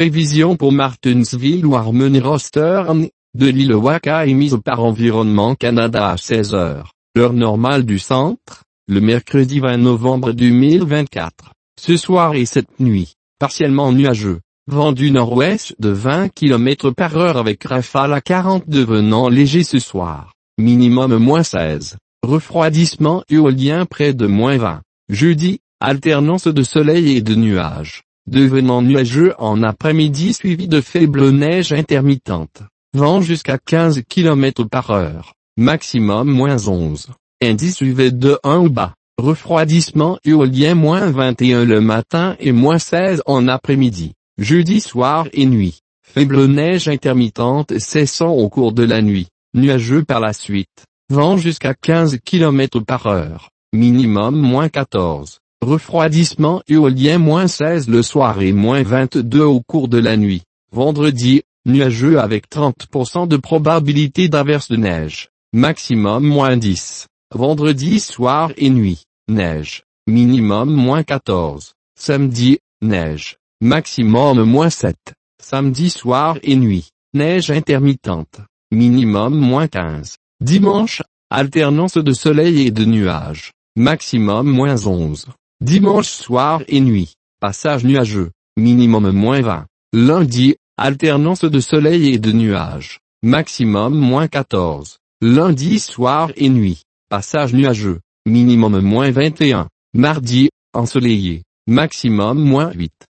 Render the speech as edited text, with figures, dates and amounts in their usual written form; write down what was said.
Prévision pour Martensville ou Harmony Rostern, de l'île Waka émise par Environnement Canada à 16 heures, heure normale du centre, le mercredi 20 novembre 2024. Ce soir et cette nuit, partiellement nuageux, vent du nord-ouest de 20 km par heure avec rafale à 40 devenant léger ce soir, minimum -16, refroidissement éolien près de -20. Jeudi, alternance de soleil et de nuages, devenant nuageux en après-midi suivi de faible neige intermittente, vent jusqu'à 15 km par heure, maximum -11, indice UV de 1 ou bas, refroidissement éolien -21 le matin et -16 en après-midi, jeudi soir et nuit, faible neige intermittente cessant au cours de la nuit, nuageux par la suite, vent jusqu'à 15 km par heure, minimum -14. Refroidissement éolien -16 le soir et -22 au cours de la nuit. Vendredi, nuageux avec 30% de probabilité d'averse de neige. Maximum -10. Vendredi soir et nuit, neige. Minimum -14. Samedi, neige. Maximum -7. Samedi soir et nuit, neige intermittente. Minimum -15. Dimanche, alternance de soleil et de nuages. Maximum -11. Dimanche soir et nuit, passage nuageux, minimum -20. Lundi, alternance de soleil et de nuages, maximum -14. Lundi soir et nuit, passage nuageux, minimum -21. Mardi, ensoleillé, maximum -8.